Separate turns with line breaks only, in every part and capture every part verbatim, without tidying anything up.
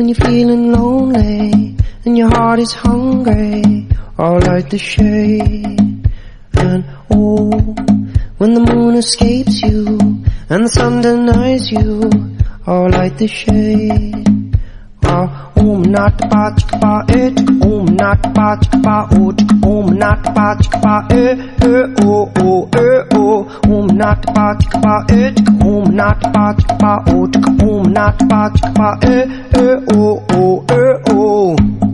when you're feeling lonely and your heart is hungry, I'll light the shade. And oh, when the moon escapes you and the sun denies you, I'll light the shade. Om nat pa chika pa e chika om nat pa chika pa o chika om nat pa chika pa e e o o e o om nat pa chika pa e chika om nat pa chika pa o chika om nat pa chika pa e e o o e o.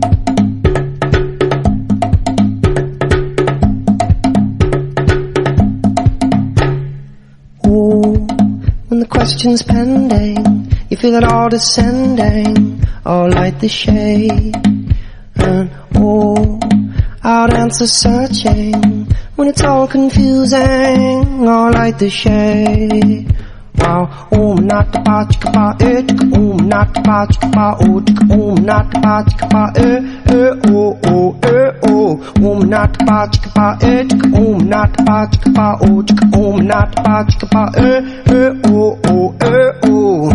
Oh, when the question's pending, you feel it all descending, I'll light the shade. And oh, out answer searching when it's all confusing, I'll light the shade. Wow, om nat pa chika pa e chika om nat pa chika pa o chika om nat pa chika pa e e o o e o om nat pa chika pa e chika om nat pa chika pa o chika om nat pa chika pa e e o o e o.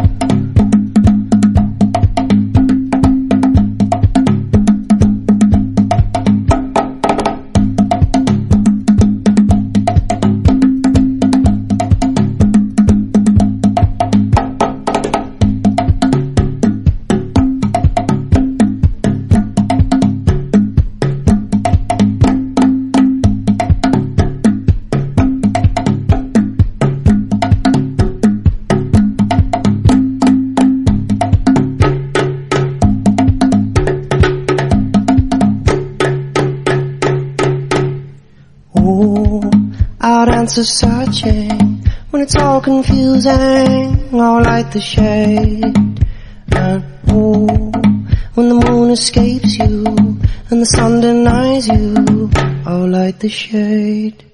Out answer searching when it's all confusing, I'll light the shade. And oh, when the moon escapes you and the sun denies you, I'll light the shade.